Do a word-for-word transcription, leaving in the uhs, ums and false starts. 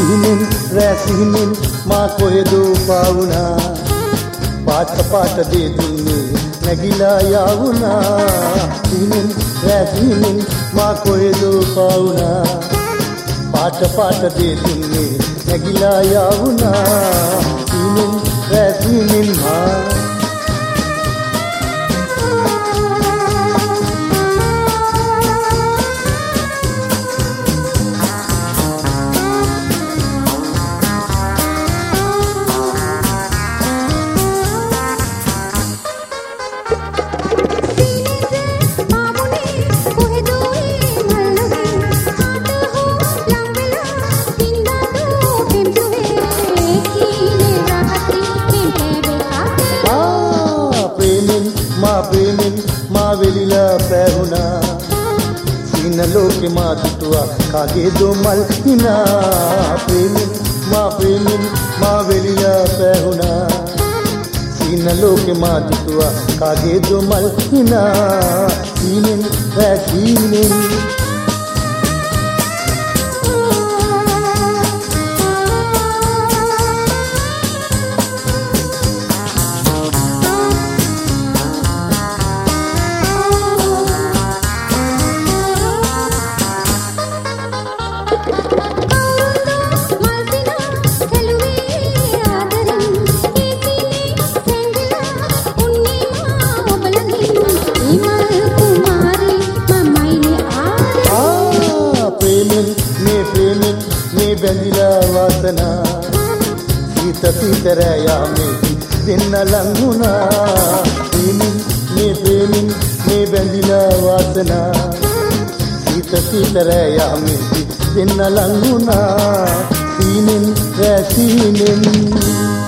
සීනෙන් රැසිනෙන් මා කොහෙදෝ පාවුනා පාට පාට දේ දුන්නේ නැගිලා යාවුනා සීනෙන් රැසිනෙන් මා කොහෙදෝ පාවුනා පාට පාට දේ දුන්නේ නැගිලා යාවුනා සීනෙන් රැසිනෙන් මා මා වෙලිලා පැහුණා සීන ලෝකෙ මා දුටුවා කාගේ දොමල් හිනා ප්‍රේමෙන් මා ප්‍රේමෙන් මා වෙලිලා පැහුණා සීන ලෝකෙ මා දුටුවා කාගේ දොමල් හිනා සීනෙන් රැසීනෙන් බැඳිලා වාසනා සීත සීතර යාමේ දෙන්න ලංගුණා ප්‍රේමින් මේ ප්‍රේමින් මේ බැඳිලා වාසනා සීත සීතර යාමේ දෙන්න ලංගුණා සීනෙන් රැසීනෙන්